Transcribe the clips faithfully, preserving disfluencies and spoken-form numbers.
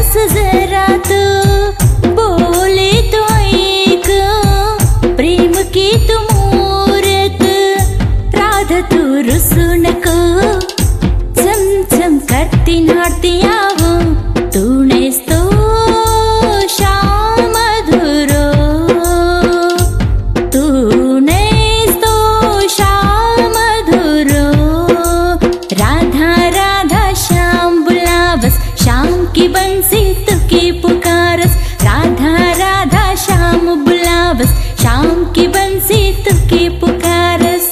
बस जरा तो बोले तो एक प्रेम की तू मूरत राधा तू रुसू नको चम चम करती नाड़ती आवो तूने तो श्याम मधुरो तूने तो श्याम मधुरो राधा राधा श्याम बुलावस श्याम की बंसी तुकी पुकारस राधा राधा श्याम बुलावस श्याम की बंसी तुकी पुकारस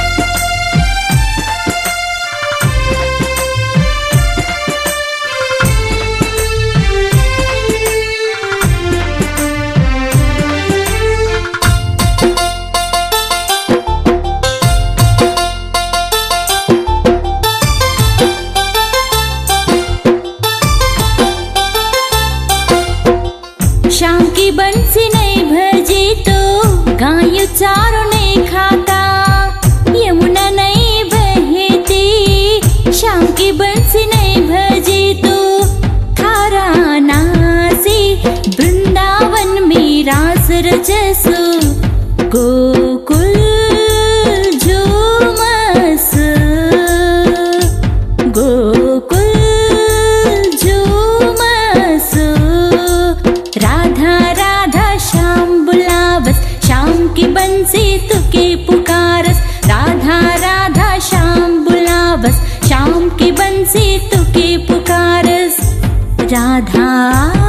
श्याम की बंसी नहीं भजी तो गाय चारों नहीं खाता यमुना नहीं बहती श्याम की बंसी नहीं भजी तो थारा नासी वृंदावन में रास रजसु गोकुल झूमस गोकुल झूमस राधा राधा श्याम बुलावस श्याम की बंसी तुके पुकारस राधा राधा श्याम बुलावस श्याम की बंसी तुके पुकारस राधा।